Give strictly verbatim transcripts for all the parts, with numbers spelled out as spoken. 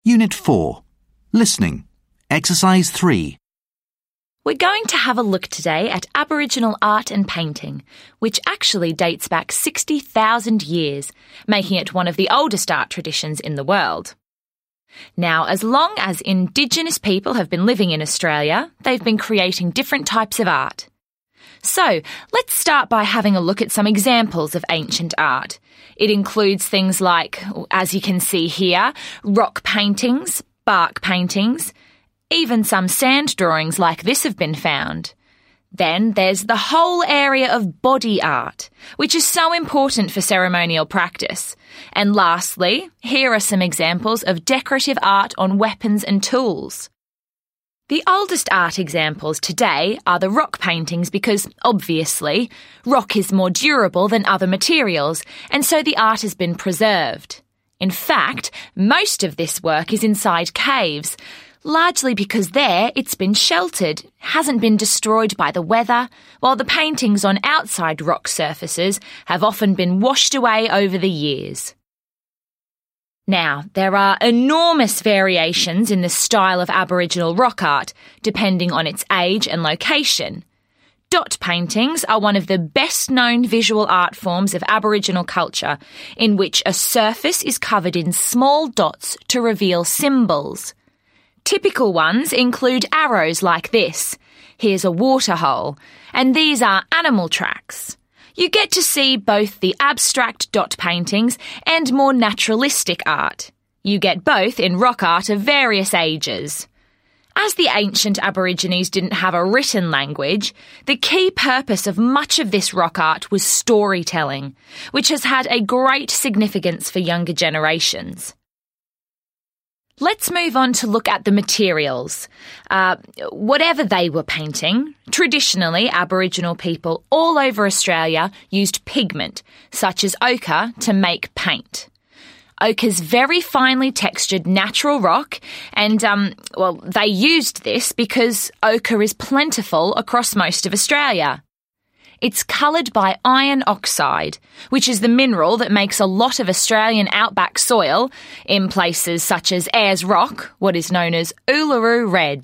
Unit four. Listening. Exercise three. We're going to have a look today at Aboriginal art and painting, which actually dates back sixty thousand years, making it one of the oldest art traditions in the world. Now, as long as Indigenous people have been living in Australia, they've been creating different types of art. So, let's start by having a look at some examples of ancient art. It includes things like, as you can see here, rock paintings, bark paintings, even some sand drawings like this have been found. Then there's the whole area of body art, which is so important for ceremonial practice. And lastly, here are some examples of decorative art on weapons and tools. The oldest art examples today are the rock paintings because, obviously, rock is more durable than other materials, and so the art has been preserved. In fact, most of this work is inside caves, largely because there it's been sheltered, hasn't been destroyed by the weather, while the paintings on outside rock surfaces have often been washed away over the years. Now, there are enormous variations in the style of Aboriginal rock art, depending on its age and location. Dot paintings are one of the best-known visual art forms of Aboriginal culture, in which a surface is covered in small dots to reveal symbols. Typical ones include arrows like this. Here's a waterhole, and these are animal tracks. You get to see both the abstract dot paintings and more naturalistic art. You get both in rock art of various ages. As the ancient Aborigines didn't have a written language, the key purpose of much of this rock art was storytelling, which has had a great significance for younger generations. Let's move on to look at the materials. Uh, whatever they were painting, traditionally Aboriginal people all over Australia used pigment, such as ochre, to make paint. Ochre's very finely textured natural rock, and, um, well, they used this because ochre is plentiful across most of Australia. It's coloured by iron oxide, which is the mineral that makes a lot of Australian outback soil, in places such as Ayers Rock, what is known as Uluru Red.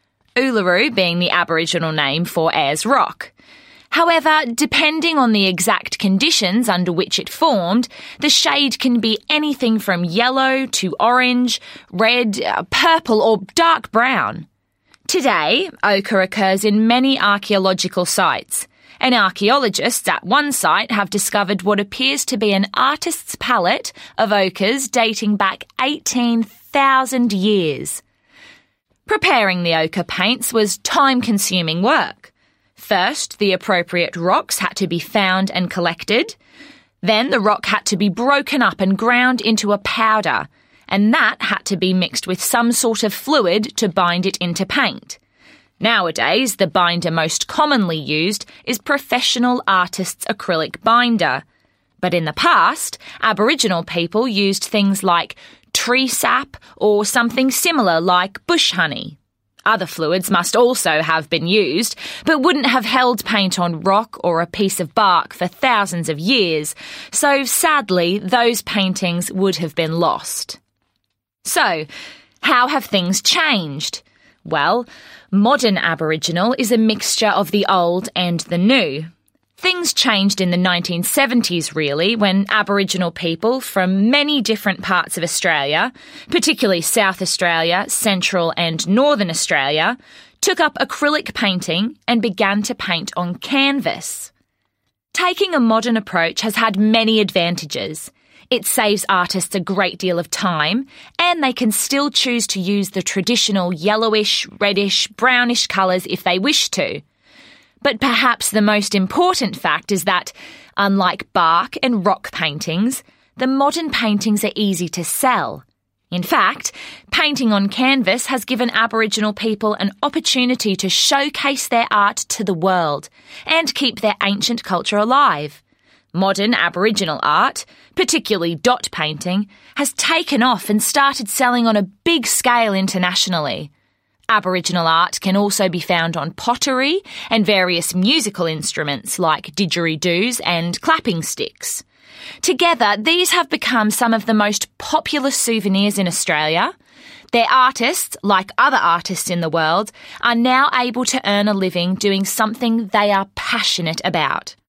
Uluru being the Aboriginal name for Ayers Rock. However, depending on the exact conditions under which it formed, the shade can be anything from yellow to orange, red, uh, purple or dark brown. Today, ochre occurs in many archaeological sites. And archaeologists at one site have discovered what appears to be an artist's palette of ochres dating back eighteen thousand years. Preparing the ochre paints was time-consuming work. First, the appropriate rocks had to be found and collected. Then the rock had to be broken up and ground into a powder, and that had to be mixed with some sort of fluid to bind it into paint. Nowadays, the binder most commonly used is professional artists' acrylic binder. But in the past, Aboriginal people used things like tree sap or something similar like bush honey. Other fluids must also have been used, but wouldn't have held paint on rock or a piece of bark for thousands of years, so sadly, those paintings would have been lost. So, how have things changed? Well, modern Aboriginal is a mixture of the old and the new. Things changed in the nineteen seventies, really, when Aboriginal people from many different parts of Australia, particularly South Australia, Central and Northern Australia, took up acrylic painting and began to paint on canvas. Taking a modern approach has had many advantages. It saves artists a great deal of time, and they can still choose to use the traditional yellowish, reddish, brownish colours if they wish to. But perhaps the most important fact is that, unlike bark and rock paintings, the modern paintings are easy to sell. In fact, painting on canvas has given Aboriginal people an opportunity to showcase their art to the world and keep their ancient culture alive. Modern Aboriginal art, particularly dot painting, has taken off and started selling on a big scale internationally. Aboriginal art can also be found on pottery and various musical instruments like didgeridoos and clapping sticks. Together, these have become some of the most popular souvenirs in Australia, Their artists, like other artists in the world, are now able to earn a living doing something they are passionate about.